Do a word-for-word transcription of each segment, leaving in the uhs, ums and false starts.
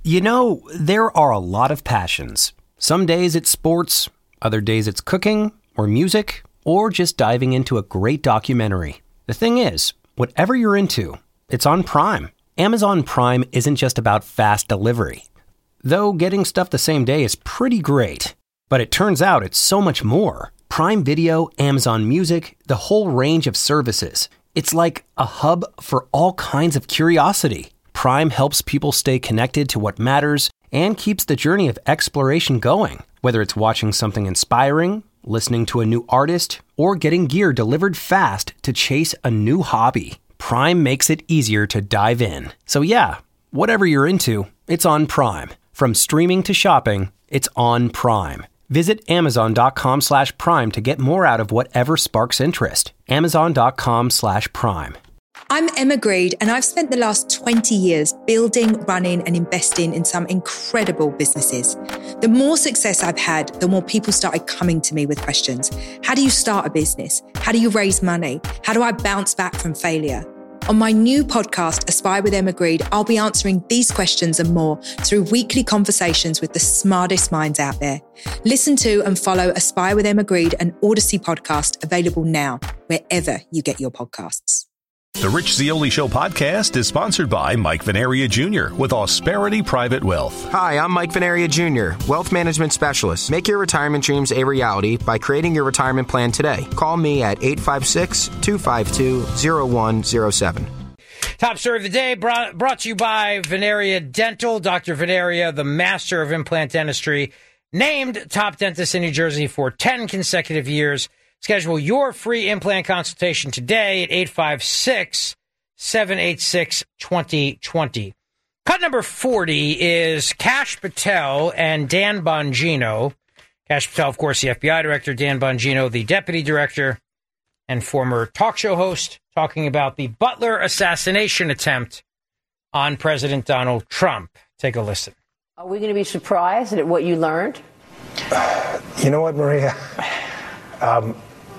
You know, there are a lot of passions. Some days it's sports, other days it's cooking or music, or just diving into a great documentary. The thing is, whatever you're into, it's on Prime. Amazon Prime isn't just about fast delivery. Though getting stuff the same day is pretty great. But it turns out it's so much more. Prime Video, Amazon Music, the whole range of services. It's like a hub for all kinds of curiosity. Prime helps people stay connected to what matters and keeps the journey of exploration going. Whether it's watching something inspiring, listening to a new artist, or getting gear delivered fast to chase a new hobby, Prime makes it easier to dive in. So yeah, whatever you're into, it's on Prime. From streaming to shopping, it's on Prime. Visit amazon.com slash prime to get more out of whatever sparks interest. Amazon.com slash prime. I'm Emma Greed, and I've spent the last twenty years building, running, and investing in some incredible businesses. The more success I've had, the more people started coming to me with questions. How do you start a business? How do you raise money? How do I bounce back from failure? On my new podcast, Aspire with Emma Greed, I'll be answering these questions and more through weekly conversations with the smartest minds out there. Listen to and follow Aspire with Emma Greed, an Odyssey podcast, available now, wherever you get your podcasts. The Rich Zeoli Show podcast is sponsored by Mike Venaria Junior with Austerity Private Wealth. Hi, I'm Mike Venaria Junior, Wealth Management Specialist. Make your retirement dreams a reality by creating your retirement plan today. Call me at eight five six, two five two, zero one zero seven. Top story of the day brought, brought to you by Venaria Dental. Doctor Venaria, the master of implant dentistry, named top dentist in New Jersey for ten consecutive years. Schedule your free implant consultation today at eight five six, seven eight six, two zero two zero. Cut number forty is Kash Patel and Dan Bongino. Kash Patel, of course, the F B I director. Dan Bongino, the deputy director and former talk show host, talking about the Butler assassination attempt on President Donald Trump. Take a listen. Are we going to be surprised at what you learned? Uh, you know what, Maria? Um,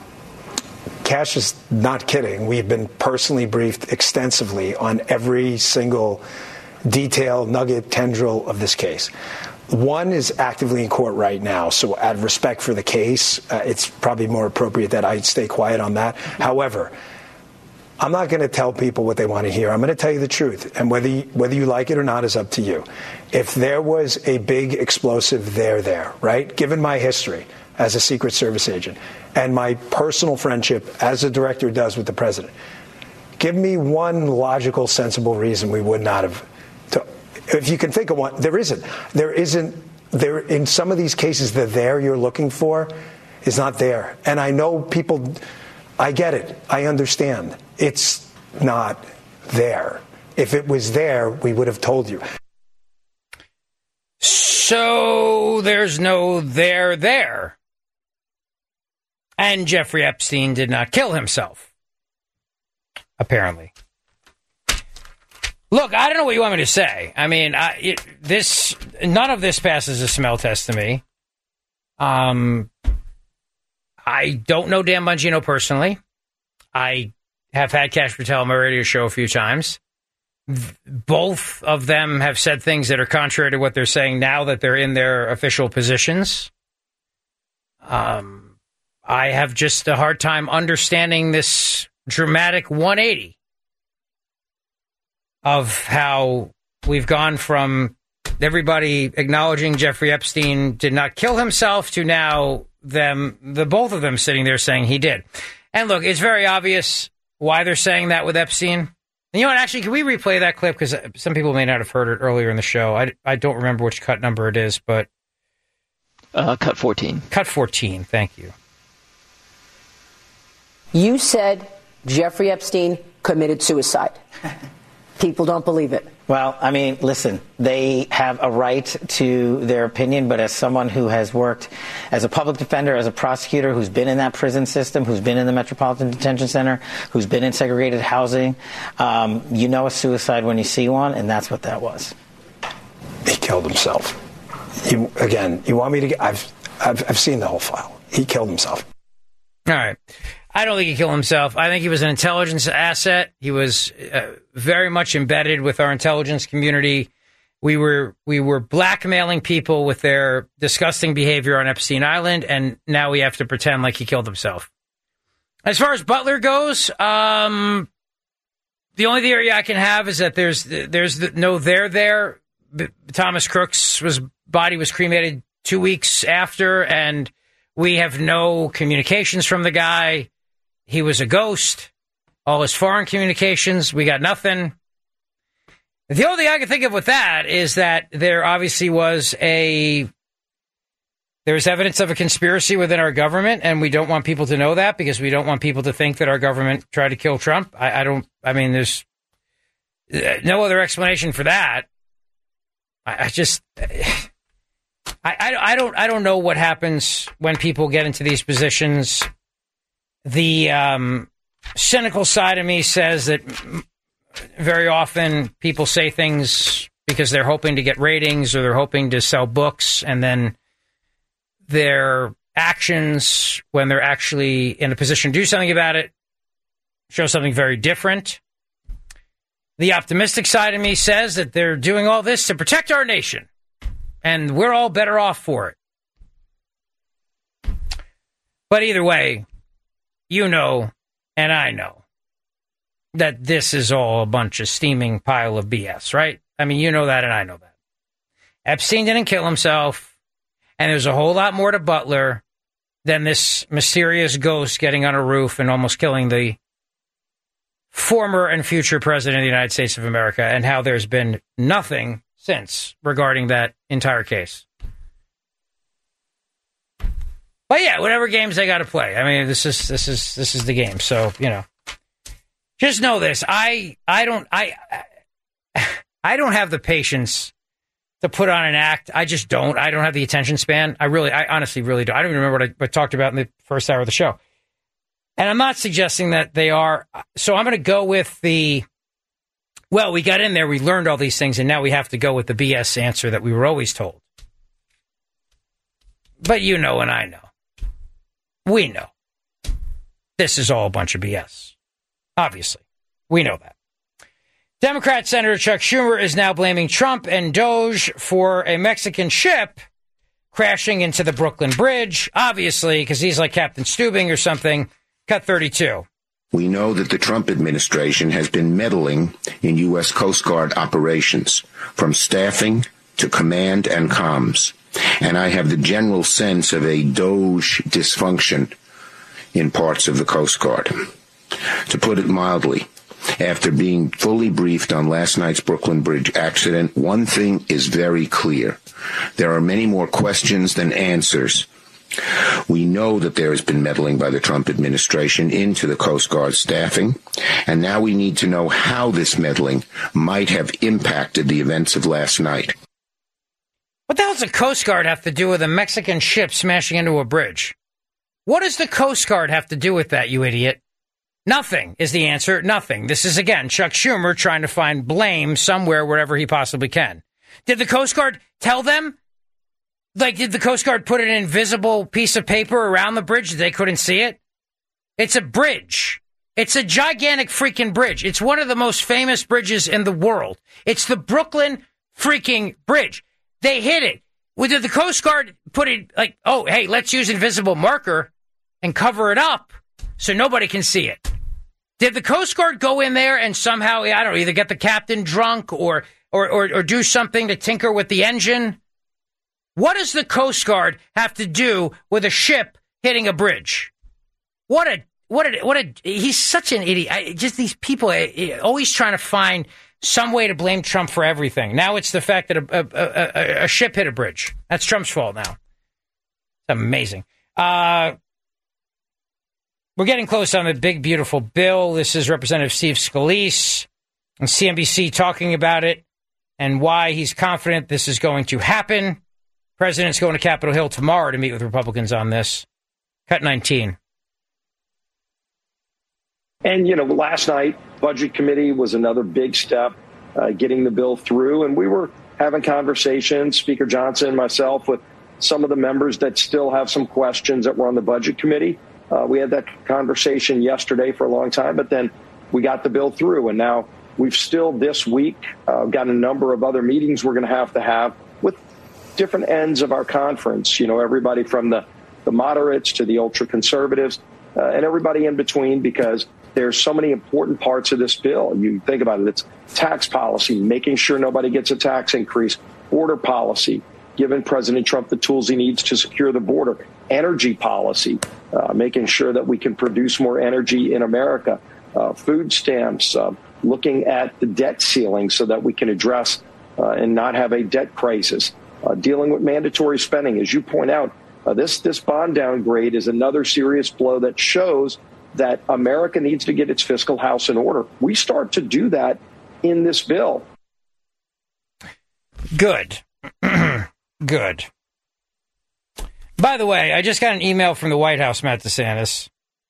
Kash is not kidding. We've been personally briefed extensively on every single detail, nugget, tendril of this case. One is actively in court right now, so out of respect for the case, uh, it's probably more appropriate that I stay quiet on that. However, I'm not going to tell people what they want to hear. I'm going to tell you the truth, and whether you, whether you like it or not is up to you. If there was a big explosive there, there, right? Given my history as a Secret Service agent and my personal friendship as a director does with the president, give me one logical, sensible reason we would not have. To, if you can think of one, there isn't. There isn't. There in some of these cases, the there you're looking for is not there. And I know people. I get it. I understand. It's not there. If it was there, we would have told you. So there's no there there. And Jeffrey Epstein did not kill himself, apparently. Look, I don't know what you want me to say. I mean, I, it, this none of this passes a smell test to me. Um, I don't know Dan Bongino personally. I have had Kash Patel on my radio show a few times. Both of them have said things that are contrary to what they're saying now that they're in their official positions. Um. I have just a hard time understanding this dramatic one eighty of how we've gone from everybody acknowledging Jeffrey Epstein did not kill himself to now them, the both of them sitting there saying he did. And look, it's very obvious why they're saying that with Epstein. And you know what? Actually, can we replay that clip? Because some people may not have heard it earlier in the show. I, I don't remember which cut number it is, but uh, cut fourteen. Cut fourteen. Thank you. You said Jeffrey Epstein committed suicide. People don't believe it. Well, I mean, listen, they have a right to their opinion, but as someone who has worked as a public defender, as a prosecutor, who's been in that prison system, who's been in the Metropolitan Detention Center, who's been in segregated housing, um, you know a suicide when you see one, and that's what that was. He killed himself. You, again, you want me to get... I've, I've, I've seen the whole file. He killed himself. All right. I don't think he killed himself. I think he was an intelligence asset. He was uh, very much embedded with our intelligence community. We were we were blackmailing people with their disgusting behavior on Epstein Island, and now we have to pretend like he killed himself. As far as Butler goes, um, the only theory I can have is that there's there's no there there. Thomas Crooks' was body was cremated two weeks after, and we have no communications from the guy. He was a ghost. All his foreign communications, we got nothing. The only thing I can think of with that is that there obviously was a, there's evidence of a conspiracy within our government, and we don't want people to know that because we don't want people to think that our government tried to kill Trump. I, I don't, I mean, there's no other explanation for that. I, I just, I, I, I don't, I don't know what happens when people get into these positions. The um, cynical side of me says that very often people say things because they're hoping to get ratings or they're hoping to sell books, and then their actions, when they're actually in a position to do something about it, show something very different. The optimistic side of me says that they're doing all this to protect our nation, and we're all better off for it. But either way, you know, and I know, that this is all a bunch of steaming pile of B S, right? I mean, you know that and I know that. Epstein didn't kill himself, and there's a whole lot more to Butler than this mysterious ghost getting on a roof and almost killing the former and future president of the United States of America, and how there's been nothing since regarding that entire case. But yeah, whatever games they got to play. I mean, this is this is this is the game. So, you know. Just know this. I I don't I I don't have the patience to put on an act. I just don't. I don't have the attention span. I really, I honestly really don't. I don't even remember what I, I talked about in the first hour of the show. And I'm not suggesting that they are. So I'm going to go with the, well, we got in there, we learned all these things, and now we have to go with the B S answer that we were always told. But you know and I know. We know. This is all a bunch of B S. Obviously. We know that. Democrat Senator Chuck Schumer is now blaming Trump and Doge for a Mexican ship crashing into the Brooklyn Bridge, obviously, because he's like Captain Steubing or something. Cut thirty-two. We know that the Trump administration has been meddling in U S. Coast Guard operations, from staffing to command and comms. And I have the general sense of a Doge dysfunction in parts of the Coast Guard. To put it mildly, after being fully briefed on last night's Brooklyn Bridge accident, one thing is very clear. There are many more questions than answers. We know that there has been meddling by the Trump administration into the Coast Guard staffing, and now we need to know how this meddling might have impacted the events of last night. What the hell does the Coast Guard have to do with a Mexican ship smashing into a bridge? What does the Coast Guard have to do with that, you idiot? Nothing is the answer. Nothing. This is, again, Chuck Schumer trying to find blame somewhere, wherever he possibly can. Did the Coast Guard tell them? Like, did the Coast Guard put an invisible piece of paper around the bridge that they couldn't see it? It's a bridge. It's a gigantic freaking bridge. It's one of the most famous bridges in the world. It's the Brooklyn freaking Bridge. They hit it. Well, did the Coast Guard put it like, oh, hey, let's use invisible marker and cover it up so nobody can see it? Did the Coast Guard go in there and somehow, I don't know, either get the captain drunk or, or, or, or do something to tinker with the engine? What does the Coast Guard have to do with a ship hitting a bridge? What a, what a, what a, he's such an idiot. I, just these people are always trying to find some way to blame Trump for everything. Now it's the fact that a, a, a, a ship hit a bridge. That's Trump's fault now. It's amazing. Uh, We're getting close on the big, beautiful bill. This is Representative Steve Scalise on C N B C talking about it and why he's confident this is going to happen. President's going to Capitol Hill tomorrow to meet with Republicans on this. Cut nineteen. And, you know, last night, Budget Committee was another big step, uh, getting the bill through. And we were having conversations, Speaker Johnson and myself, with some of the members that still have some questions that were on the Budget Committee. Uh, we had that conversation yesterday for a long time, but then we got the bill through. And now We've still this week uh, got a number of other meetings we're going to have to have with different ends of our conference. You know, everybody from the, the moderates to the ultra conservatives uh, and everybody in between, because there's so many important parts of this bill. You think about it, it's tax policy, making sure nobody gets a tax increase, border policy, giving President Trump the tools he needs to secure the border, energy policy, uh, making sure that we can produce more energy in America, uh, food stamps, uh, looking at the debt ceiling so that we can address uh, and not have a debt crisis, uh, dealing with mandatory spending. As you point out, uh, this, this bond downgrade is another serious blow that shows that America needs to get its fiscal house in order. We start to do that in this bill. Good. Good. By the way, I just got an email from the White House, Matt DeSantis.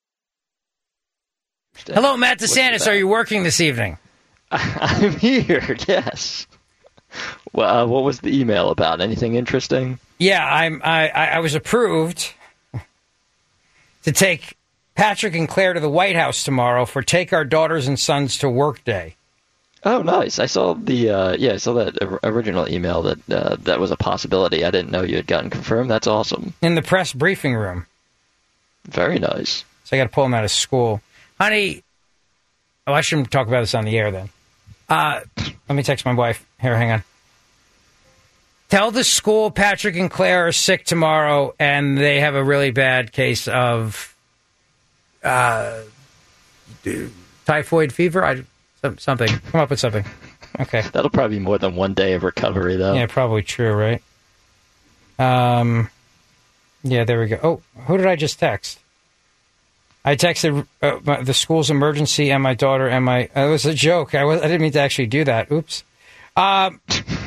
Hello, Matt DeSantis. Are you working this evening? I'm here, yes. Well, uh, what was the email about? Anything interesting? Yeah, I'm, I, I was approved to take Patrick and Claire to the White House tomorrow for Take Our Daughters and Sons to Work Day. Oh, nice. I saw the uh, yeah, I saw that original email that uh, that was a possibility. I didn't know you had gotten confirmed. That's awesome. In the press briefing room. Very nice. So I got to pull them out of school. Honey, oh, I shouldn't talk about this on the air then. Uh, let me text my wife. Here, hang on. Tell the school Patrick and Claire are sick tomorrow and they have a really bad case of uh, typhoid fever. I Something. Come up with something. Okay. That'll probably be more than one day of recovery, though. Yeah, probably true, right? Um, yeah, there we go. Oh, who did I just text? I texted uh, my, the school's emergency and my daughter and my... Uh, it was a joke. I, was, I didn't mean to actually do that. Oops. Um,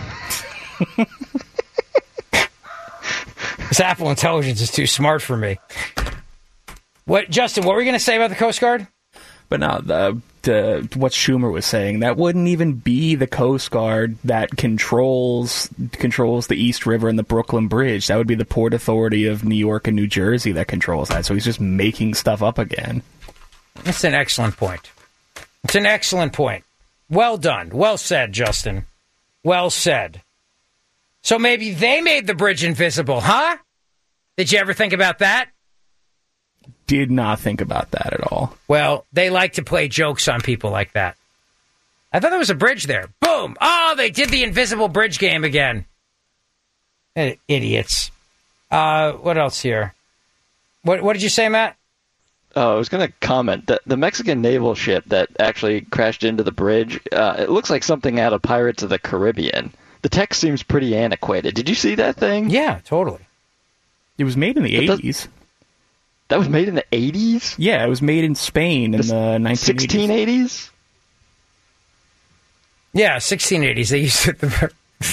this Apple Intelligence is too smart for me. What, Justin, what were you going to say about the Coast Guard? But no, the, the what Schumer was saying, that wouldn't even be the Coast Guard that controls controls the East River and the Brooklyn Bridge. That would be the Port Authority of New York and New Jersey that controls that. So he's just making stuff up again. That's an excellent point. It's an excellent point. Well done. Well said, Justin. Well said. So maybe they made the bridge invisible, huh? Did you ever think about that? Did not think about that at all. Well, they like to play jokes on people like that. I thought there was a bridge there. Boom! Oh, they did the invisible bridge game again. Eh, idiots. Uh, what else here? What What did you say, Matt? Oh, I was going to comment that the Mexican naval ship that actually crashed into the bridge, uh, it looks like something out of Pirates of the Caribbean. The text seems pretty antiquated. Did you see that thing? Yeah, totally. It was made in the eighties. That was made in the eighties? Yeah, it was made in Spain in the, the nineteen eighties. sixteen eighties? Yeah, sixteen eighties. They used it. The...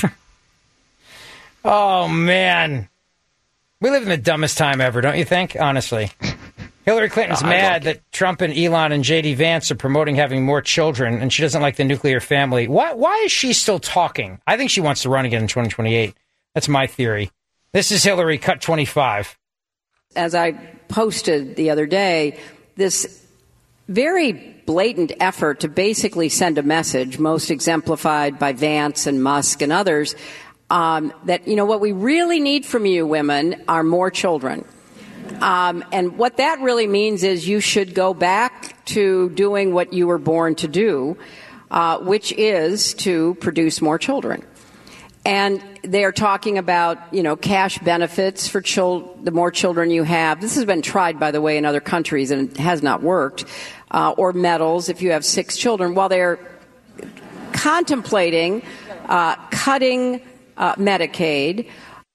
Oh, man. We live in the dumbest time ever, don't you think? Honestly. Hillary Clinton's oh, mad like that Trump and Elon and J D Vance are promoting having more children, and she doesn't like the nuclear family. Why, why is she still talking? I think she wants to run again in twenty twenty-eight. That's my theory. This is Hillary, cut twenty-five. As I posted the other day, this very blatant effort to basically send a message, most exemplified by Vance and Musk and others, um, that, you know, what we really need from you women are more children. Um, and what that really means is you should go back to doing what you were born to do, uh, which is to produce more children. And they are talking about, you know, cash benefits for chil- the more children you have. This has been tried, by the way, in other countries, and it has not worked. Uh, or medals if you have six children. While they're contemplating uh, cutting uh, Medicaid.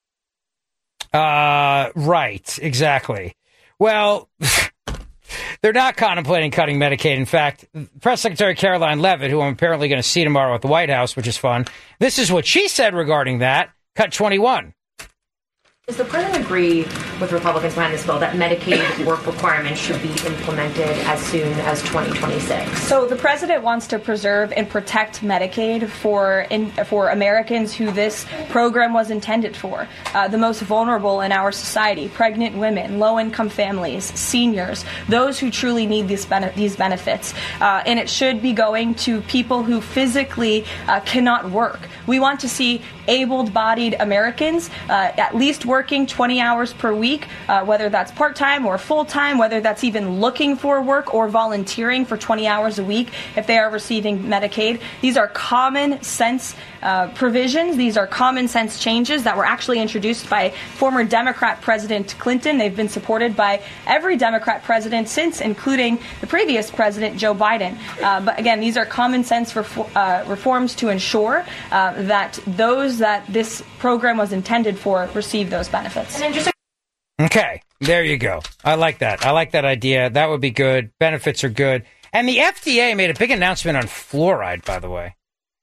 Uh, right, exactly. Well, they're not contemplating cutting Medicaid. In fact, Press Secretary Caroline Leavitt, who I'm apparently going to see tomorrow at the White House, which is fun, this is what she said regarding that. Cut twenty-one. Does the president agree with Republicans behind this bill that Medicaid work requirements should be implemented as soon as twenty twenty-six? So the president wants to preserve and protect Medicaid for in, for Americans who this program was intended for, uh, the most vulnerable in our society, pregnant women, low-income families, seniors, those who truly need these, bene- these benefits. Uh, and it should be going to people who physically uh, cannot work. We want to see able-bodied Americans uh, at least working twenty hours per week, uh, whether that's part-time or full-time, whether that's even looking for work or volunteering for twenty hours a week if they are receiving Medicaid. These are common sense uh, provisions. These are common sense changes that were actually introduced by former Democrat President Clinton. They've been supported by every Democrat president since, including the previous president, Joe Biden. Uh, but again, these are common sense ref- uh, reforms to ensure uh, that those that this program was intended for receive those benefits. And then just a- Okay, there you go. I like that. I like that idea. That would be good. Benefits are good. And the F D A made a big announcement on fluoride, by the way.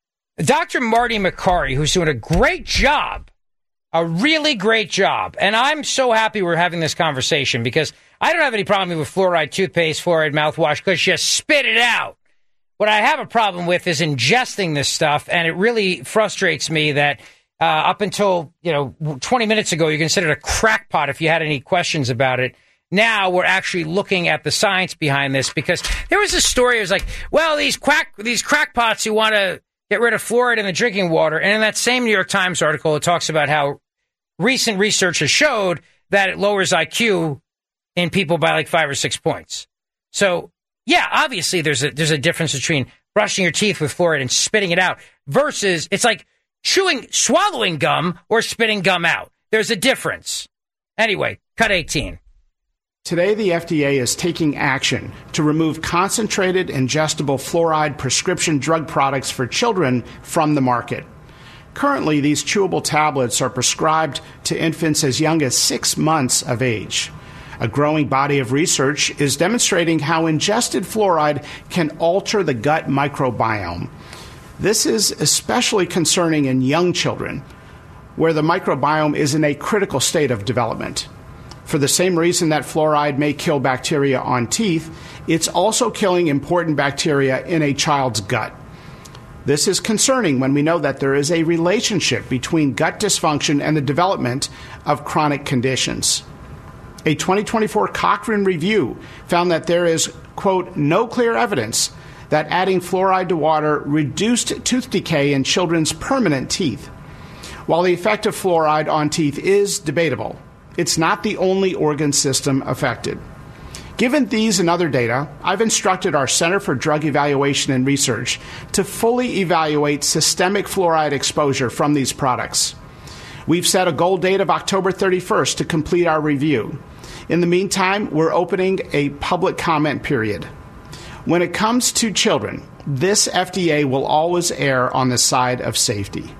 Doctor Marty Makary, who's doing a great job, a really great job. And I'm so happy we're having this conversation because I don't have any problem with fluoride toothpaste, fluoride mouthwash, because you spit it out. What I have a problem with is ingesting this stuff, and it really frustrates me that uh, up until, you know, twenty minutes ago, you considered a crackpot if you had any questions about it. Now we're actually looking at the science behind this, because there was a story. It was like, well, these quack, these crackpots who want to get rid of fluoride in the drinking water. And in that same New York Times article, it talks about how recent research has showed that it lowers I Q in people by like five or six points. So, yeah, obviously there's a there's a difference between brushing your teeth with fluoride and spitting it out versus it's like chewing, swallowing gum or spitting gum out. There's a difference. Anyway, cut eighteen. Today, the F D A is taking action to remove concentrated ingestible fluoride prescription drug products for children from the market. Currently, these chewable tablets are prescribed to infants as young as six months of age. A growing body of research is demonstrating how ingested fluoride can alter the gut microbiome. This is especially concerning in young children, where the microbiome is in a critical state of development. For the same reason that fluoride may kill bacteria on teeth, it's also killing important bacteria in a child's gut. This is concerning when we know that there is a relationship between gut dysfunction and the development of chronic conditions. A twenty twenty-four Cochrane review found that there is, quote, no clear evidence that adding fluoride to water reduced tooth decay in children's permanent teeth. While the effect of fluoride on teeth is debatable, it's not the only organ system affected. Given these and other data, I've instructed our Center for Drug Evaluation and Research to fully evaluate systemic fluoride exposure from these products. We've set a goal date of October thirty-first to complete our review. In the meantime, we're opening a public comment period. When it comes to children, this F D A will always err on the side of safety.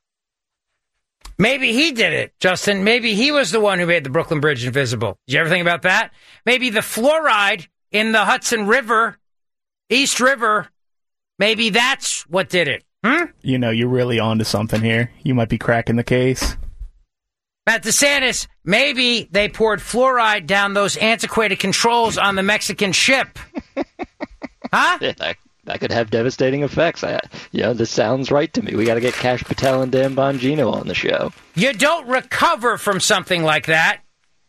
Maybe he did it, Justin. Maybe he was the one who made the Brooklyn Bridge invisible. Did you ever think about that? Maybe the fluoride in the Hudson River, East River, maybe that's what did it. Hmm? You know, you're really onto something here. You might be cracking the case. Matt DeSantis, maybe they poured fluoride down those antiquated controls on the Mexican ship. Huh? Yeah, that, that could have devastating effects. I, you know, this sounds right to me. We got to get Kash Patel and Dan Bongino on the show. You don't recover from something like that.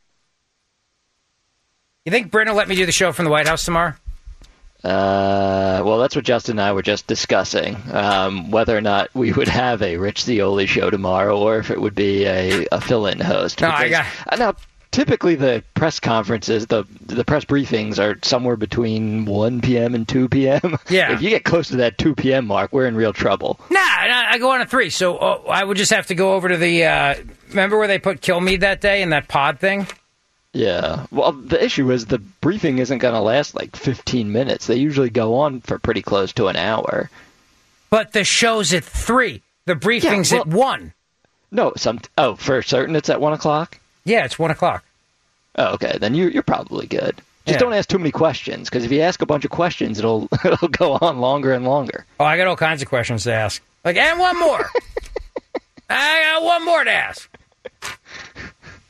You think Bryn will let me do the show from the White House tomorrow? Uh, well, that's what Justin and I were just discussing, um, whether or not we would have a Rich Zeoli show tomorrow or if it would be a, a fill-in host. No, I got... Now, typically the press conferences, the the press briefings are somewhere between one p.m. and two p.m. Yeah. If you get close to that two p.m. mark, we're in real trouble. Nah, I go on at three, so oh, I would just have to go over to the, uh, remember where they put Kilmeade that day in that pod thing? Yeah. Well, the issue is the briefing isn't going to last like fifteen minutes. They usually go on for pretty close to an hour. But the show's at three. The briefing's yeah, well, at one. No, some. Oh, for certain it's at one o'clock? Yeah, it's one o'clock. Oh, okay. Then you, you're probably good. Just yeah. don't ask too many questions, because if you ask a bunch of questions, it'll it'll go on longer and longer. Oh, I got all kinds of questions to ask. Like, and one more. I got one more to ask.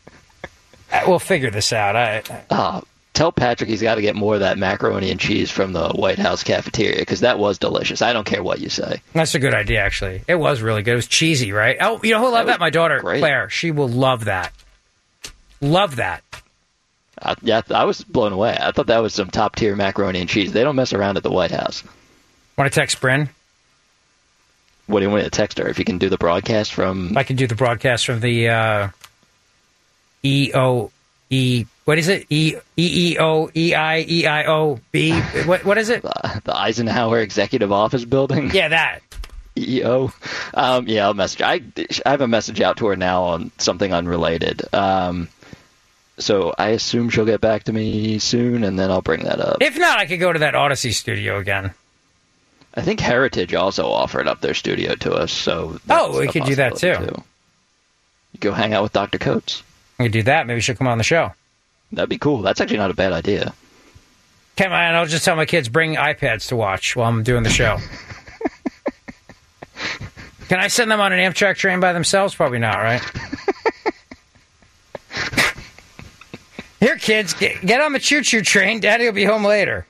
We'll figure this out. I, I... Uh, tell Patrick he's got to get more of that macaroni and cheese from the White House cafeteria, because that was delicious. I don't care what you say. That's a good idea, actually. It was really good. It was cheesy, right? Oh, you know who'll love that? that? My daughter, great. Claire. She will love that. Love that. Uh, yeah, I was blown away. I thought that was some top-tier macaroni and cheese. They don't mess around at the White House. Want to text Bryn? What do you want to text her? If you can do the broadcast from... I can do the broadcast from the uh, E O E... What is it? E E O E I E I O B? What What is it? The, the Eisenhower Executive Office Building? Yeah, that. E E O. Um, yeah, I'll message. I, I have a message out to her now on something unrelated. Um... So I assume she'll get back to me soon, and then I'll bring that up. If not, I could go to that Odyssey studio again. I think Heritage also offered up their studio to us, so oh, we could do that too. too. You go hang out with Doctor Coates. We could do that. Maybe she'll come on the show. That'd be cool. That's actually not a bad idea. Come on, I'll just tell my kids bring iPads to watch while I'm doing the show. Can I send them on an Amtrak train by themselves? Probably not, right? Here, kids, get, get on the choo-choo train. Daddy will be home later.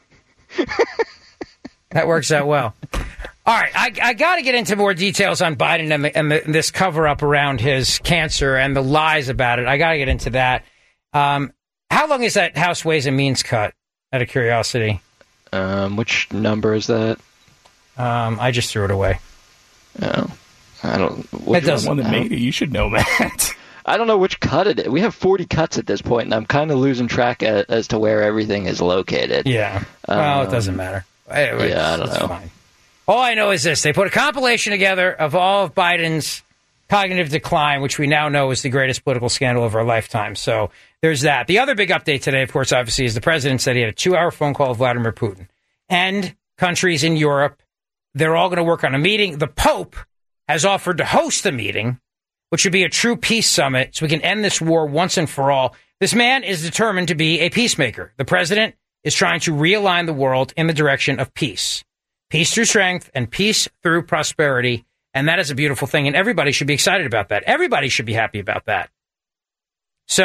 That works out well. All right, I, I got to get into more details on Biden and, the, and the, this cover-up around his cancer and the lies about it. I got to get into that. Um, how long is that House Ways and Means cut, out of curiosity? Um, which number is that? Um, I just threw it away. Oh, I don't... It doesn't. One that made it. You should know that. I don't know which cut it is. We have forty cuts at this point, and I'm kind of losing track as, as to where everything is located. Yeah. Well, um, it doesn't matter. Anyway, yeah, I don't know. Fine. All I know is this. They put a compilation together of all of Biden's cognitive decline, which we now know is the greatest political scandal of our lifetime. So there's that. The other big update today, of course, obviously, is the president said he had a two-hour phone call with Vladimir Putin. And countries in Europe, they're all going to work on a meeting. The Pope has offered to host the meeting, which would be a true peace summit, so we can end this war once and for all. This man is determined to be a peacemaker. The president is trying to realign the world in the direction of peace. Peace through strength and peace through prosperity. And that is a beautiful thing, and everybody should be excited about that. Everybody should be happy about that. So,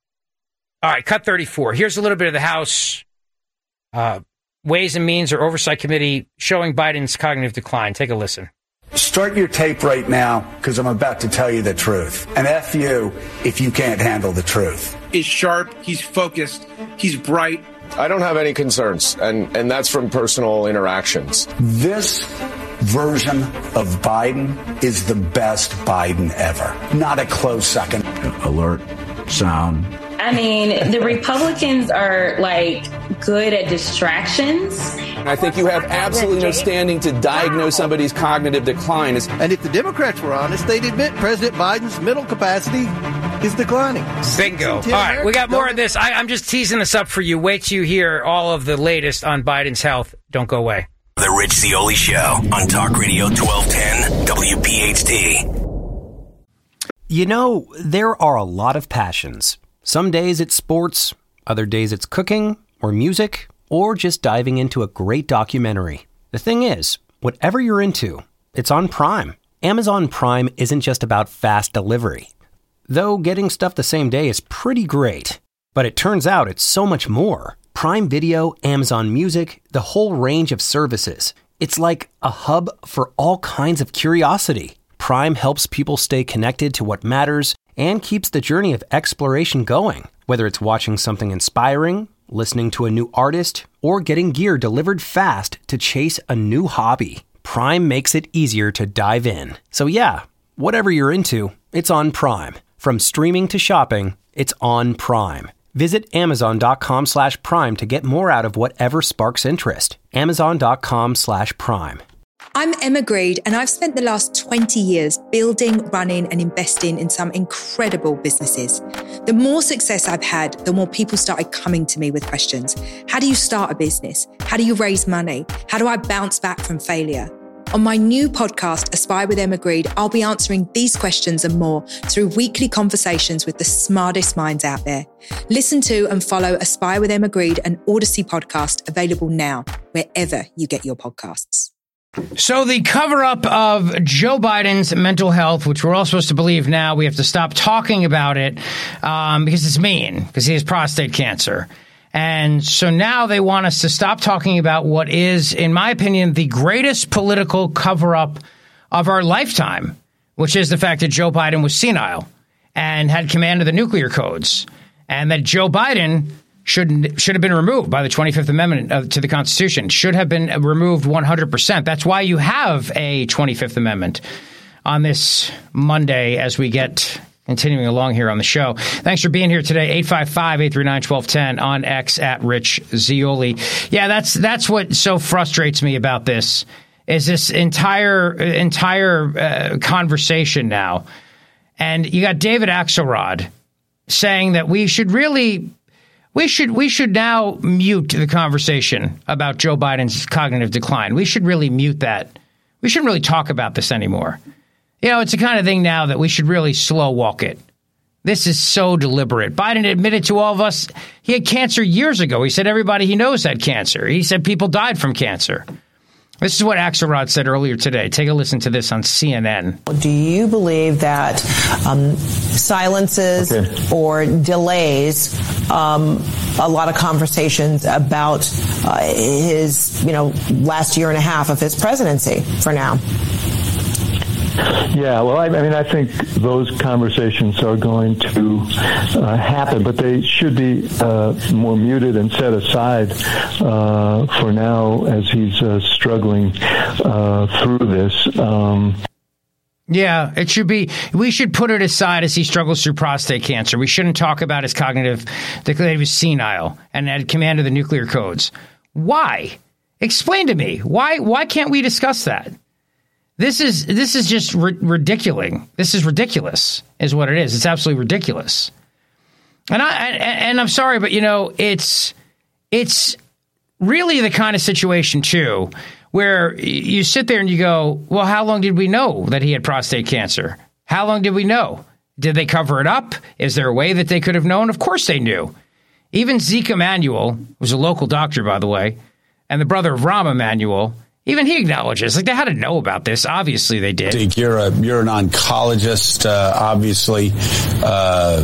all right, cut thirty-four. Here's a little bit of the House uh, Ways and Means or Oversight Committee showing Biden's cognitive decline. Take a listen. Start your tape right now, because I'm about to tell you the truth. And F you if you can't handle the truth. He's sharp, he's focused, he's bright. I don't have any concerns, and, and that's from personal interactions. This version of Biden is the best Biden ever. Not a close second. Alert, sound. I mean, the Republicans are, like, good at distractions. I think you have absolutely no standing to diagnose somebody's cognitive decline. And if the Democrats were honest, they'd admit President Biden's mental capacity is declining. Bingo. All right, we got more of this. I, I'm just teasing this up for you. Wait till you hear all of the latest on Biden's health. Don't go away. The Rich Zeoli Show on Talk Radio twelve ten W P H T. You know, there are a lot of passions. Some days it's sports, other days it's cooking or music, or just diving into a great documentary. The thing is, whatever you're into, it's on Prime. Amazon Prime isn't just about fast delivery. Though getting stuff the same day is pretty great. But it turns out it's so much more. Prime Video, Amazon Music, the whole range of services. It's like a hub for all kinds of curiosity. Prime helps people stay connected to what matters and keeps the journey of exploration going. Whether it's watching something inspiring, listening to a new artist, or getting gear delivered fast to chase a new hobby, Prime makes it easier to dive in. So yeah, whatever you're into, it's on Prime. From streaming to shopping, it's on Prime. Visit Amazon.com slash Prime to get more out of whatever sparks interest. Amazon.com slash Prime. I'm Emma Greed, and I've spent the last twenty years building, running, and investing in some incredible businesses. The more success I've had, the more people started coming to me with questions. How do you start a business? How do you raise money? How do I bounce back from failure? On my new podcast, Aspire with Emma Greed, I'll be answering these questions and more through weekly conversations with the smartest minds out there. Listen to and follow Aspire with Emma Greed, an Odyssey podcast available now, wherever you get your podcasts. So the cover-up of Joe Biden's mental health, which we're all supposed to believe now, we have to stop talking about it um, because it's mean, because he has prostate cancer. And so now they want us to stop talking about what is, in my opinion, the greatest political cover-up of our lifetime, which is the fact that Joe Biden was senile and had command of the nuclear codes, and that Joe Biden should should have been removed by the twenty-fifth Amendment uh, to the Constitution, should have been removed one hundred percent. That's why you have a twenty-fifth Amendment on this Monday as we get continuing along here on the show. Thanks for being here today. eight five five, eight three nine, one two one zero on X at Rich Zeoli. Yeah, that's that's what so frustrates me about this, is this entire entire uh, conversation now. And you got David Axelrod saying that we should really we should we should now mute the conversation about Joe Biden's cognitive decline. We should really mute that. We shouldn't really talk about this anymore. You know, it's the kind of thing now that we should really slow walk it. This is so deliberate. Biden admitted to all of us he had cancer years ago. He said everybody he knows had cancer. He said people died from cancer. This is what Axelrod said earlier today. Take a listen to this on C N N. Do you believe that um, silences okay. or delays um, a lot of conversations about uh, his, you know, last year and a half of his presidency for now? Yeah, well, I, I mean, I think those conversations are going to uh, happen, but they should be uh, more muted and set aside uh, for now as he's uh, struggling uh, through this. Um, Yeah, it should be. We should put it aside as he struggles through prostate cancer. We shouldn't talk about his cognitive, that he was senile and had command of the nuclear codes. Why? Explain to me. Why? Why can't we discuss that? This is this is just ri- ridiculous. This is ridiculous, is what it is. It's absolutely ridiculous. And I and I'm sorry, but you know, it's it's really the kind of situation too where you sit there and you go, well, how long did we know that he had prostate cancer? How long did we know? Did they cover it up? Is there a way that they could have known? Of course they knew. Even Zeke Emanuel, who's a local doctor, by the way, and the brother of Rahm Emanuel, even he acknowledges, like, they had to know about this. Obviously, they did. You're a you're an oncologist, uh, obviously, uh,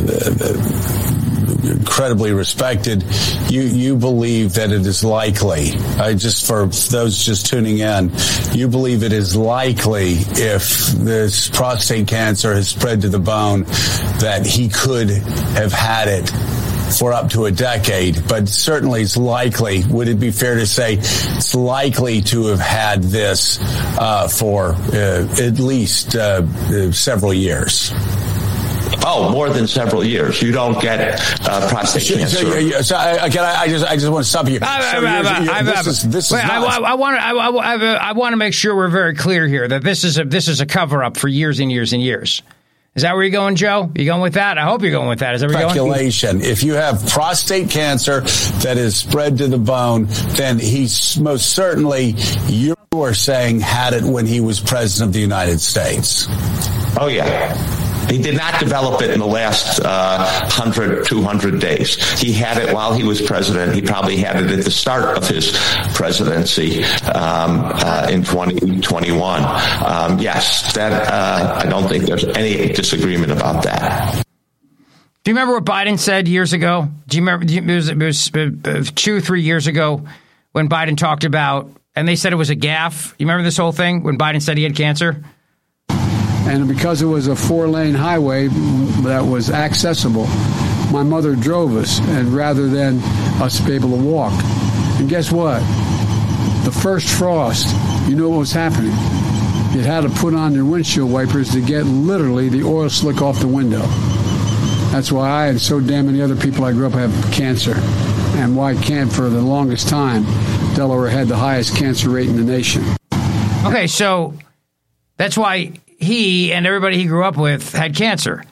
incredibly respected. You you believe that it is likely. I just for those just tuning in, you believe it is likely if this prostate cancer has spread to the bone that he could have had it for up to a decade, but certainly it's likely. Would it be fair to say it's likely to have had this uh, for uh, at least uh, uh, several years? Oh, more than several years. You don't get uh, prostate so, cancer. So, yeah, so I, again, I, I just, I just want to stop you. So this is, this is I, I, I want to, I, I, I want to make sure we're very clear here that this is a, this is a cover up for years and years and years. Is that where you're going, Joe? You going with that? I hope you're going with that. Is that where you're going? Speculation. If you have prostate cancer that is spread to the bone, then he's most certainly, you are saying, had it when he was president of the United States. Oh, yeah. He did not develop it in the last uh, one hundred, two hundred days. He had it while he was president. He probably had it at the start of his presidency um, uh, in twenty twenty-one. Um, yes, that uh, I don't think there's any disagreement about that. Do you remember what Biden said years ago? Do you remember? It was, it was uh, two, three years ago when Biden talked about, and they said it was a gaffe. You remember this whole thing when Biden said he had cancer? And because it was a four-lane highway that was accessible, my mother drove us, and rather than us be able to walk. And guess what? The first frost, you know what was happening? You had to put on your windshield wipers to get literally the oil slick off the window. That's why I and so damn many other people I grew up have cancer. And why can't, for the longest time, Delaware had the highest cancer rate in the nation. Okay, so that's why he and everybody he grew up with had cancer.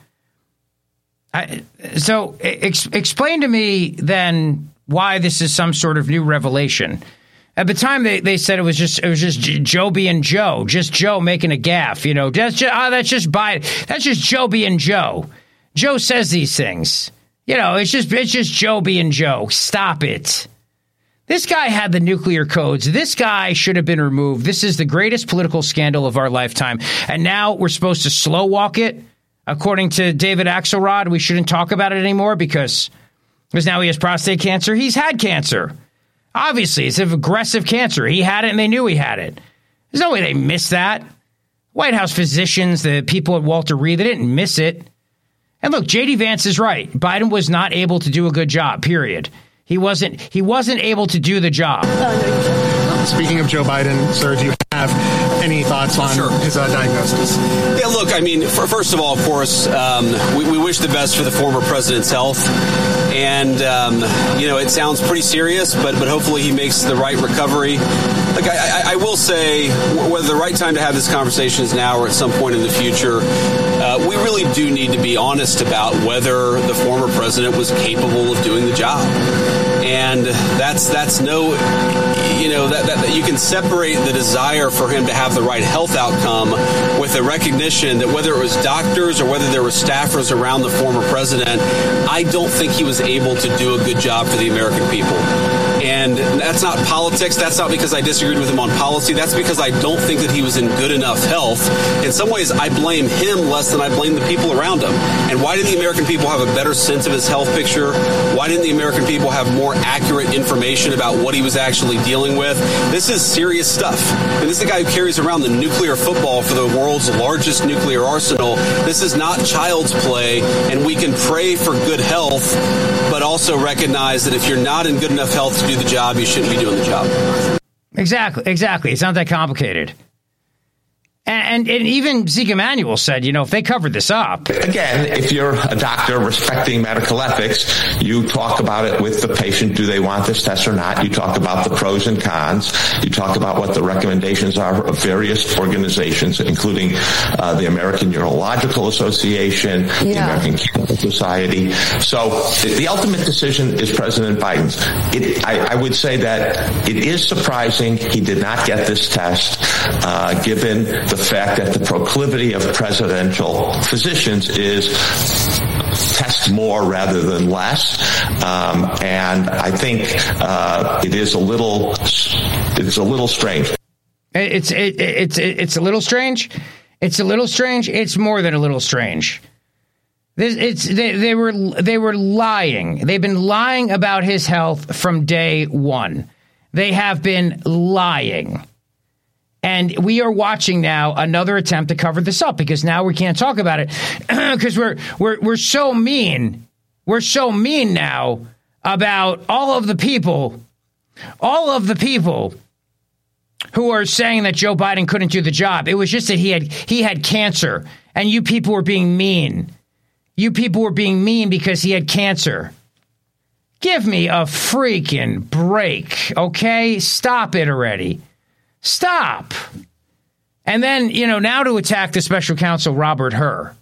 I, so ex- explain to me then why this is some sort of new revelation. At the time, they, they said it was just it was just Joe being Joe, just Joe making a gaffe. You know, that's just, oh, that's just Biden. That's just Joe being Joe. Joe says these things. You know, it's just it's just Joe being Joe. Stop it. This guy had the nuclear codes. This guy should have been removed. This is the greatest political scandal of our lifetime. And now we're supposed to slow walk it. According to David Axelrod, we shouldn't talk about it anymore because, because now he has prostate cancer. He's had cancer. Obviously, it's an aggressive cancer. He had it and they knew he had it. There's no way they missed that. White House physicians, the people at Walter Reed, they didn't miss it. And look, J D Vance is right. Biden was not able to do a good job, period. He wasn't he wasn't able to do the job. Speaking of Joe Biden, sir, do you have any thoughts on sure. his uh, diagnosis? Yeah, look, I mean, for, first of all, of course, um, we, we wish the best for the former president's health. And, um, you know, it sounds pretty serious, but but hopefully he makes the right recovery. Like, I, I, I will say, whether the right time to have this conversation is now or at some point in the future, uh, we really do need to be honest about whether the former president was capable of doing the job. And that's that's no, you know, that, that, that you can separate the desire for him to have the right health outcome with the recognition that whether it was doctors or whether there were staffers around the former president, I don't think he was able to do a good job for the American people. And that's not politics. That's not because I disagreed with him on policy. That's because I don't think that he was in good enough health. In some ways, I blame him less than I blame the people around him. And why didn't the American people have a better sense of his health picture? Why didn't the American people have more accurate information about what he was actually dealing with? This is serious stuff. And this is the guy who carries around the nuclear football for the world's largest nuclear arsenal. This is not child's play. And we can pray for good health, but also recognize that if you're not in good enough health to do the job, you shouldn't be doing the job. Exactly, exactly. It's not that complicated. And, and, and even Zeke Emanuel said, you know, if they covered this up. Again, if you're a doctor respecting medical ethics, you talk about it with the patient. Do they want this test or not? You talk about the pros and cons. You talk about what the recommendations are of various organizations, including uh, the American Neurological Association, yeah. the American Cancer Society. So the, the ultimate decision is President Biden's. It, I, I would say that it is surprising he did not get this test, uh, given the fact that the proclivity of presidential physicians is test more rather than less. Um, and I think uh, it is a little, it's a little strange. It's, it, it's, it's a little strange. It's a little strange. It's more than a little strange. This, it's, they, they were, they were lying. They've been lying about his health from day one. They have been lying. And we are watching now another attempt to cover this up because now we can't talk about it because we're we're we're so mean. We're so mean now about all of the people, all of the people who are saying that Joe Biden couldn't do the job. It was just that he had he had cancer, and you people were being mean. You people were being mean because he had cancer. Give me a freaking break, okay? Stop it already. Stop. And then, you know, now to attack the special counsel, Robert Hur.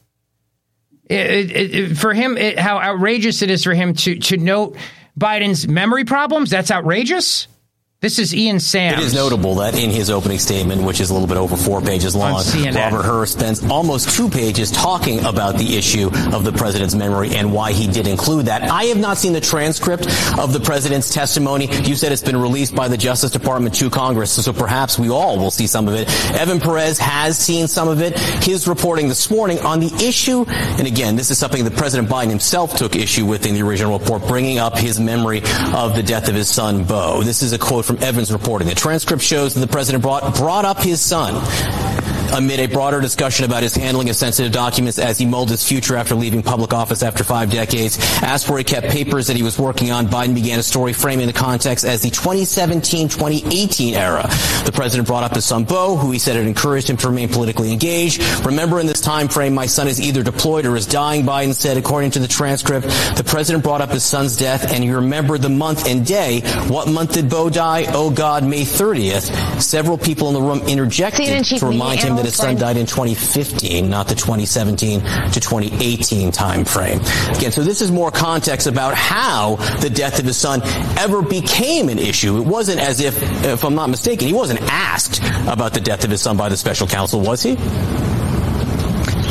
It, it, it, for him, it, how outrageous it is for him to, to note Biden's memory problems. That's outrageous. This is Ian Sams. It is notable that in his opening statement, which is a little bit over four pages long, Robert Hur spends almost two pages talking about the issue of the president's memory and why he did include that. I have not seen the transcript of the president's testimony. You said it's been released by the Justice Department to Congress, so perhaps we all will see some of it. Evan Perez has seen some of it. His reporting this morning on the issue, and again, this is something that President Biden himself took issue with in the original report, bringing up his memory of the death of his son, Beau. This is a quote from Evans reporting. The transcript shows that the president brought, brought up his son amid a broader discussion about his handling of sensitive documents as he mulled his future after leaving public office after five decades. Asked where he kept papers that he was working on, Biden began a story framing the context as the twenty seventeen twenty eighteen era. The president brought up his son, Beau, who he said had encouraged him to remain politically engaged. Remember, in this time frame, my son is either deployed or is dying, Biden said, according to the transcript. The president brought up his son's death, and he remembered the month and day. What month did Beau die? Oh, God, May thirtieth. Several people in the room interjected to remind him that his son died in twenty fifteen, not the twenty seventeen to twenty eighteen time frame. Again, so this is more context about how the death of his son ever became an issue. It wasn't as if, if I'm not mistaken, he wasn't asked about the death of his son by the special counsel, was he?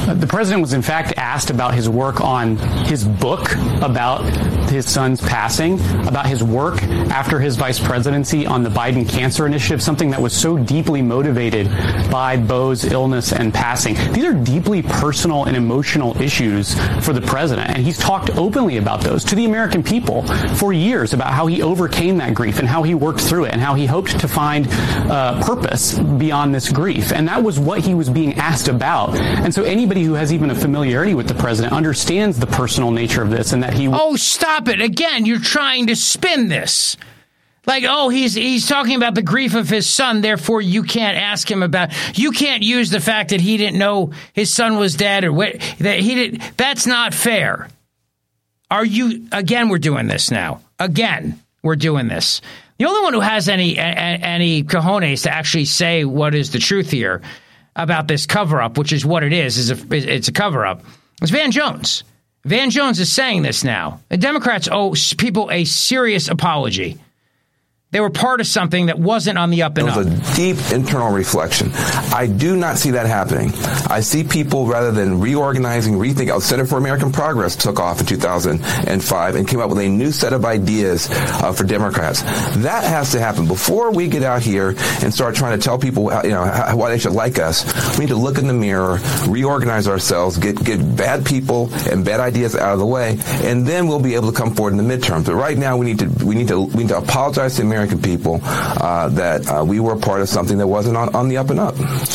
The president was in fact asked about his work on his book about his son's passing, about his work after his vice presidency on the Biden Cancer Initiative, something that was so deeply motivated by Beau's illness and passing. These are deeply personal and emotional issues for the president, and he's talked openly about those to the American people for years about how he overcame that grief and how he worked through it and how he hoped to find uh, purpose beyond this grief. And that was what he was being asked about. And so anybody who has even a familiarity with the president understands the personal nature of this and that he... Oh, stop it. Again, you're trying to spin this. Like, oh, he's he's talking about the grief of his son, therefore you can't ask him about... You can't use the fact that he didn't know his son was dead or what, that he did. That's not fair. Are you... Again, we're doing this now. Again, we're doing this. The only one who has any any cojones to actually say what is the truth here about this cover-up, which is what it is, is a, it's a cover-up, is Van Jones. Van Jones is saying this now. The Democrats owe people a serious apology. They were part of something that wasn't on the up and up. It was a deep internal reflection. I do not see that happening. I see people, rather than reorganizing, rethinking. Oh, Center for American Progress took off in two thousand five and came up with a new set of ideas uh, for Democrats. That has to happen. Before we get out here and start trying to tell people how, you know, how, why they should like us, we need to look in the mirror, reorganize ourselves, get, get bad people and bad ideas out of the way, and then we'll be able to come forward in the midterms. But right now, we need to we need to we need to apologize to American American people uh, that uh, we were part of something that wasn't on, on the up and up.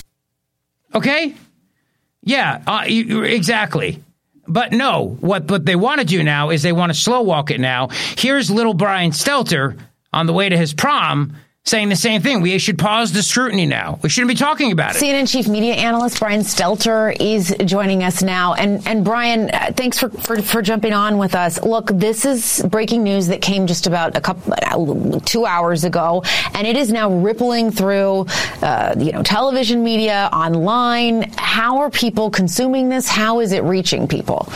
Okay? Yeah, uh, you, exactly. But no, what, what they want to do now is they want to slow walk it now. Here's little Brian Stelter on the way to his prom saying the same thing. We should pause the scrutiny now. We shouldn't be talking about it. C N N chief media analyst Brian Stelter is joining us now. And and Brian, thanks for, for, for jumping on with us. Look, this is breaking news that came just about a couple, two hours ago, and it is now rippling through, uh, you know, television media, online. How are people consuming this? How is it reaching people?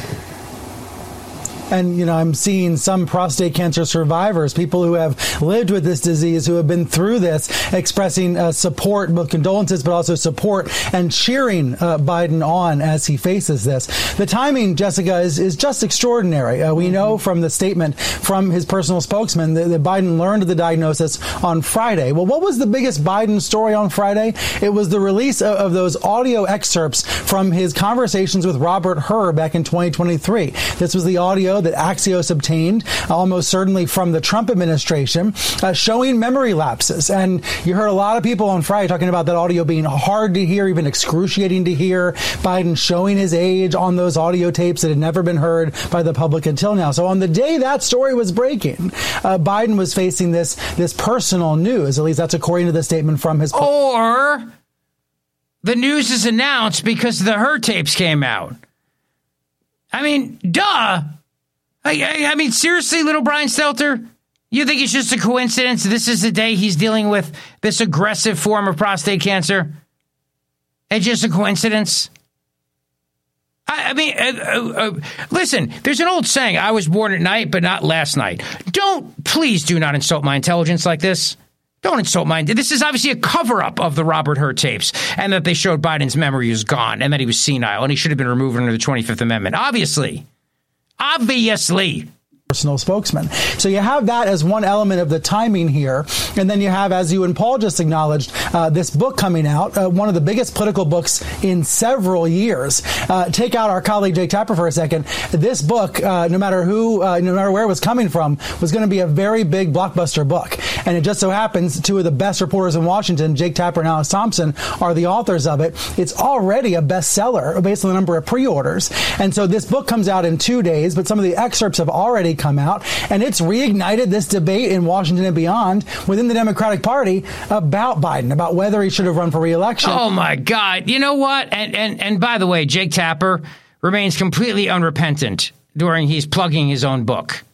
And, you know, I'm seeing some prostate cancer survivors, people who have lived with this disease, who have been through this, expressing uh, support, both condolences, but also support and cheering uh, Biden on as he faces this. The timing, Jessica, is, is just extraordinary. Uh, we mm-hmm. know from the statement from his personal spokesman that, that Biden learned of the diagnosis on Friday. Well, what was the biggest Biden story on Friday? It was the release of, of those audio excerpts from his conversations with Robert Hur back in twenty twenty-three. This was the audio that Axios obtained, almost certainly from the Trump administration, uh, showing memory lapses. And you heard a lot of people on Friday talking about that audio being hard to hear, even excruciating to hear. Biden showing his age on those audio tapes that had never been heard by the public until now. So on the day that story was breaking, uh, Biden was facing this, this personal news. At least that's according to the statement from his... Or the news is announced because the Hur tapes came out. I mean, duh. I, I mean, seriously, little Brian Stelter, you think it's just a coincidence this is the day he's dealing with this aggressive form of prostate cancer? It's just a coincidence? I, I mean, uh, uh, uh, listen, there's an old saying, I was born at night, but not last night. Don't, please do not insult my intelligence like this. Don't insult mine. This is obviously a cover-up of the Robert Hur tapes, and that they showed Biden's memory was gone, and that he was senile, and he should have been removed under the twenty-fifth Amendment. Obviously. Obviously. Personal spokesman. So you have that as one element of the timing here. And then you have, as you and Paul just acknowledged, uh, this book coming out, uh, one of the biggest political books in several years. Uh, take out our colleague Jake Tapper for a second. This book, uh, no matter who, uh, no matter where it was coming from, was going to be a very big blockbuster book. And it just so happens two of the best reporters in Washington, Jake Tapper and Alex Thompson, are the authors of it. It's already a bestseller based on the number of pre-orders. And so this book comes out in two days, but some of the excerpts have already come out, and it's reignited this debate in Washington and beyond within the Democratic Party about Biden, about whether he should have run for re-election. Oh, my God. You know what? And and and by the way, Jake Tapper remains completely unrepentant during he's plugging his own book.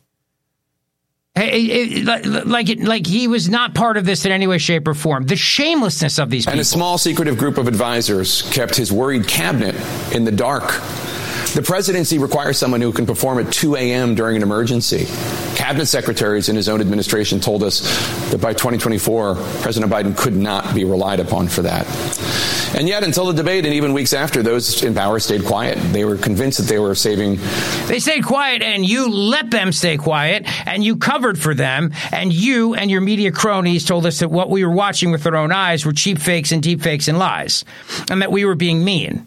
Like it, like he was not part of this in any way, shape, or form. The shamelessness of these people. And a small secretive group of advisors kept his worried cabinet in the dark. The presidency requires someone who can perform at two a.m. during an emergency. Cabinet secretaries in his own administration told us that by twenty twenty-four, President Biden could not be relied upon for that. And yet, until the debate and even weeks after, those in power stayed quiet. They were convinced that they were saving. They stayed quiet, and you let them stay quiet, and you covered for them, and you and your media cronies told us that what we were watching with our own eyes were cheap fakes and deep fakes and lies, and that we were being mean.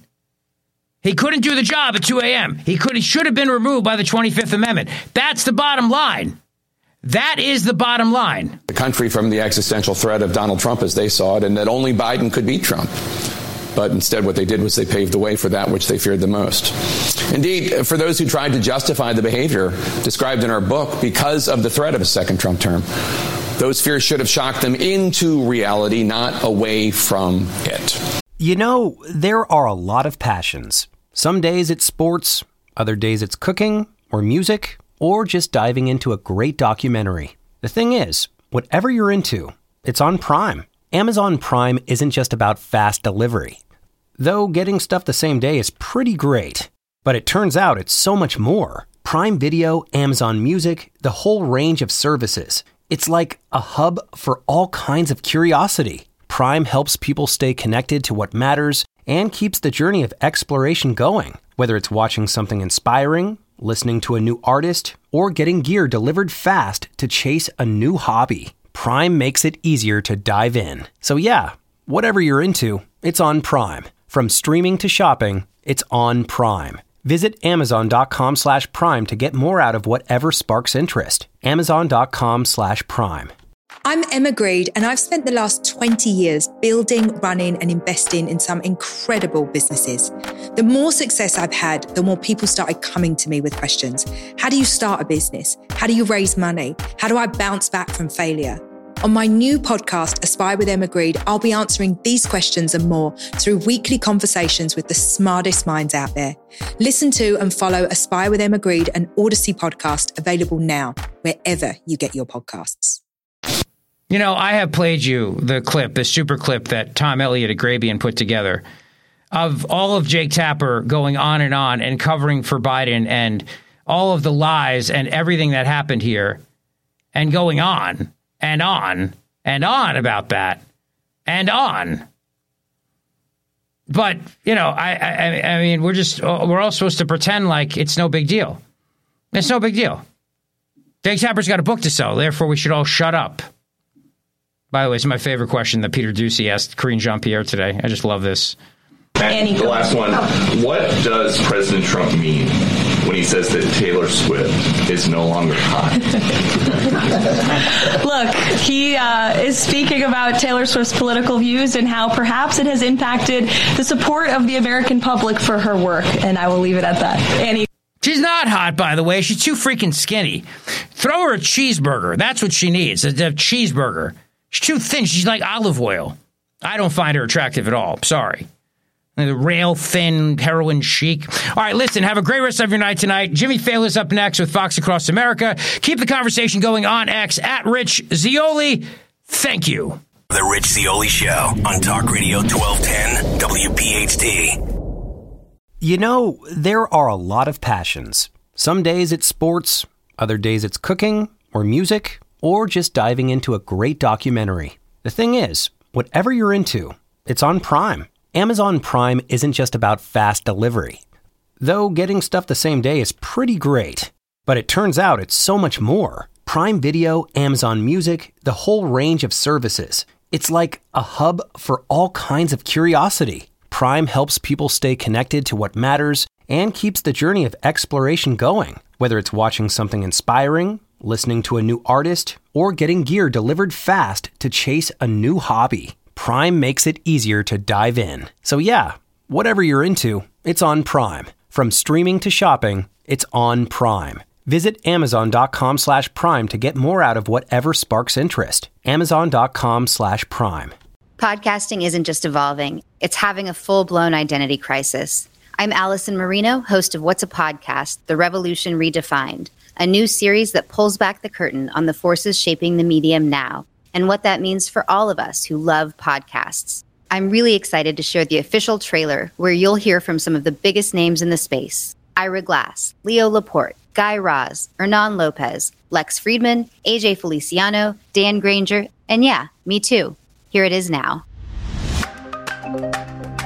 He couldn't do the job at two a.m. He could. He should have been removed by the twenty-fifth Amendment. That's the bottom line. That is the bottom line. The country from the existential threat of Donald Trump as they saw it, and that only Biden could beat Trump. But instead what they did was they paved the way for that which they feared the most. Indeed, for those who tried to justify the behavior described in our book because of the threat of a second Trump term, those fears should have shocked them into reality, not away from it. You know, there are a lot of passions. Some days it's sports, other days it's cooking or music, or just diving into a great documentary. The thing is, whatever you're into, it's on Prime. Amazon Prime isn't just about fast delivery. Though getting stuff the same day is pretty great. But it turns out it's so much more. Prime Video, Amazon Music, the whole range of services. It's like a hub for all kinds of curiosity. Prime helps people stay connected to what matters and keeps the journey of exploration going. Whether it's watching something inspiring, listening to a new artist, or getting gear delivered fast to chase a new hobby, Prime makes it easier to dive in. So yeah, whatever you're into, it's on Prime. From streaming to shopping, it's on Prime. Visit amazon.com slash prime to get more out of whatever sparks interest. Amazon.com slash prime. I'm Emma Greed, and I've spent the last twenty years building, running, and investing in some incredible businesses. The more success I've had, the more people started coming to me with questions. How do you start a business? How do you raise money? How do I bounce back from failure? On my new podcast, Aspire with Emma Greed, I'll be answering these questions and more through weekly conversations with the smartest minds out there. Listen to and follow Aspire with Emma Greed, an Odyssey podcast, available now, wherever you get your podcasts. You know, I have played you the clip, the super clip that Tom Elliott at Grabien put together of all of Jake Tapper going on and on and covering for Biden and all of the lies and everything that happened here and going on and on and on about that and on. But, you know, I, I, I mean, we're just we're all supposed to pretend like it's no big deal. It's no big deal. Jake Tapper's got a book to sell. Therefore, we should all shut up. By the way, it's my favorite question that Peter Doocy asked Karine Jean-Pierre today. I just love this. And the last one. What does President Trump mean when he says that Taylor Swift is no longer hot? Look, he uh, is speaking about Taylor Swift's political views and how perhaps it has impacted the support of the American public for her work. And I will leave it at that. Annie. She's not hot, by the way. She's too freaking skinny. Throw her a cheeseburger. That's what she needs, a, a cheeseburger. She's too thin. She's like olive oil. I don't find her attractive at all. Sorry. The rail thin, heroin chic. All right, listen, have a great rest of your night tonight. Jimmy Fallon's up next with Fox Across America. Keep the conversation going on X at Rich Zeoli. Thank you. The Rich Zeoli Show on Talk Radio twelve ten W P H T. You know, there are a lot of passions. Some days it's sports, other days it's cooking or music, or just diving into a great documentary. The thing is, whatever you're into, it's on Prime. Amazon Prime isn't just about fast delivery. Though getting stuff the same day is pretty great. But it turns out it's so much more. Prime Video, Amazon Music, the whole range of services. It's like a hub for all kinds of curiosity. Prime helps people stay connected to what matters and keeps the journey of exploration going. Whether it's watching something inspiring, listening to a new artist, or getting gear delivered fast to chase a new hobby, Prime makes it easier to dive in. So yeah, whatever you're into, it's on Prime. From streaming to shopping, it's on Prime. Visit amazon.com slash prime to get more out of whatever sparks interest. Amazon.com slash prime. Podcasting isn't just evolving, it's having a full-blown identity crisis. I'm Allison Marino, host of What's a Podcast? The Revolution Redefined, a new series that pulls back the curtain on the forces shaping the medium now and what that means for all of us who love podcasts. I'm really excited to share the official trailer where you'll hear from some of the biggest names in the space. Ira Glass, Leo Laporte, Guy Raz, Hernan Lopez, Lex Friedman, A J Feliciano, Dan Granger, and yeah, me too. Here it is now.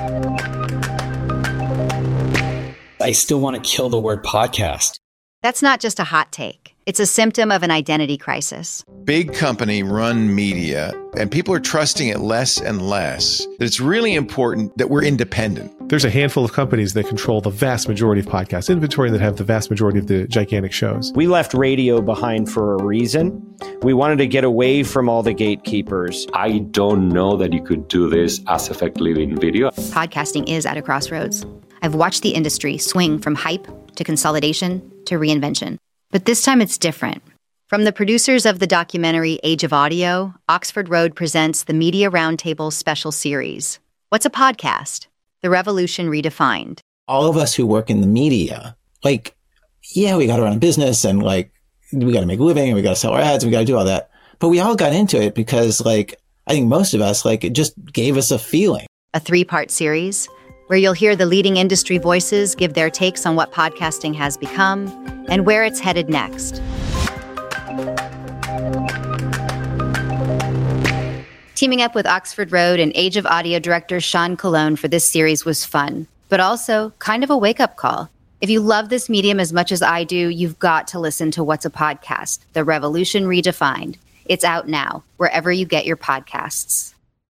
I still want to kill the word podcast. That's not just a hot take. It's a symptom of an identity crisis. Big company run media, and people are trusting it less and less. That it's really important that we're independent. There's a handful of companies that control the vast majority of podcast inventory that have the vast majority of the gigantic shows. We left radio behind for a reason. We wanted to get away from all the gatekeepers. I don't know that you could do this as effectively in video. Podcasting is at a crossroads. I've watched the industry swing from hype to consolidation to reinvention. But this time it's different. From the producers of the documentary Age of Audio, Oxford Road presents the Media Roundtable special series. What's a podcast? The Revolution Redefined. All of us who work in the media, like, yeah, we got to run a business and like, we got to make a living and we got to sell our ads and we got to do all that. But we all got into it because like, I think most of us, like, it just gave us a feeling. A three-part series where you'll hear the leading industry voices give their takes on what podcasting has become and where it's headed next. Teaming up with Oxford Road and Age of Audio director Sean Colon for this series was fun, but also kind of a wake-up call. If you love this medium as much as I do, you've got to listen to What's a Podcast? The Revolution Redefined. It's out now, wherever you get your podcasts.